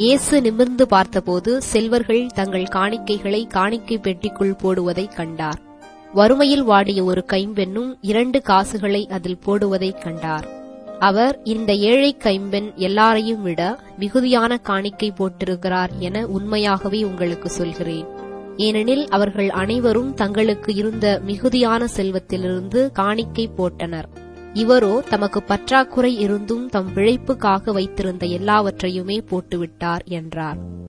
இயேசு நிமிர்ந்து பார்த்தபோது செல்வர்கள் தங்கள் காணிக்கைகளை காணிக்கை பெட்டிக்குள் போடுவதைக் கண்டார். வறுமையில் வாடிய ஒரு கைம்பெண்ணும் 2 காசுகளை அதில் போடுவதைக் கண்டார். அவர், இந்த ஏழை கைம்பெண் எல்லாரையும் விட மிகுதியான காணிக்கை போட்டிருக்கிறார் என உண்மையாகவே உங்களுக்கு சொல்கிறேன். ஏனெனில் அவர்கள் அனைவரும் தங்களுக்கு இருந்த மிகுதியான செல்வத்திலிருந்து காணிக்கை போட்டனர். இவரோ தமக்கு பற்றாக்குறை இருந்தும் தம் பிழைப்புக்காக வைத்திருந்த எல்லாவற்றையுமே போட்டுவிட்டார் என்றார்.